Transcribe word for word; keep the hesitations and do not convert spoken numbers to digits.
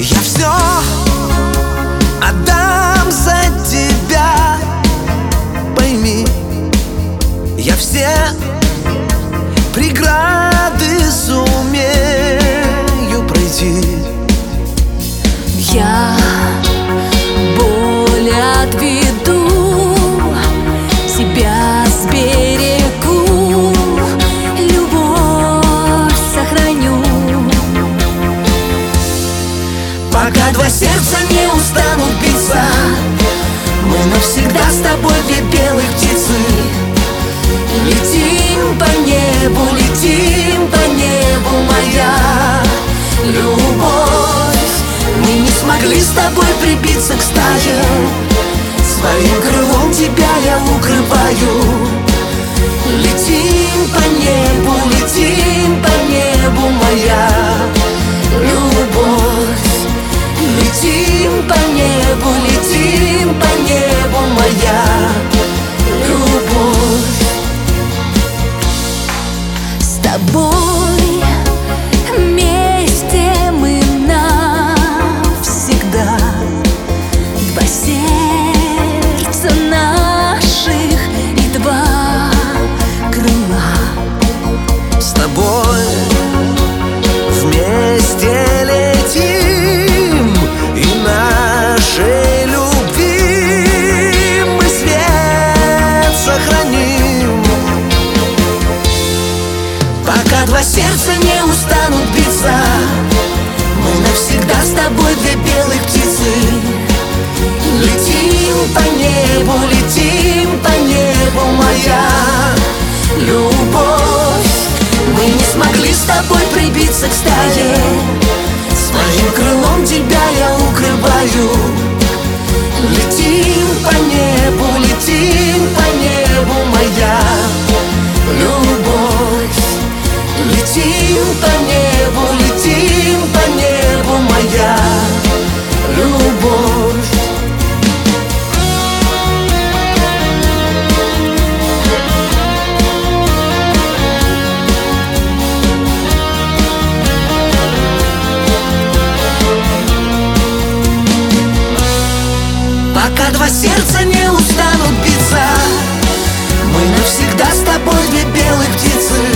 Я все отдам за тебя, пойми, я все преграды сумею пройти. Я боль отведу, себя сберегу, любовь сохраню. Пока два сердца не устанут биться, мы навсегда с тобой две белых птицы. Летим по небу, летим по небу, моя любовь. Мы не смогли с тобой прибиться к стае, своим крылом тебя я укрываю. Летим по небу, летим по небу, моя любовь. Летим по небу, летим по небу, моя любовь. С тобой вместе мы навсегда, два сердца наших и два крыла. С тобой вместе летим, и нашей любви мы свет сохраним. Пока два сердца не устанут биться, мы навсегда с тобой две белых птицы. Летим по небу, летим по небу, моя любовь. Мы не смогли с тобой прибиться к стае, своим крылом тебя я укрываю. Летим по небу, летим по небу, моя любовь. Летим по небу, летим по небу, моя любовь. Пока два сердца не устанут биться, мы навсегда с тобой две белых птицы.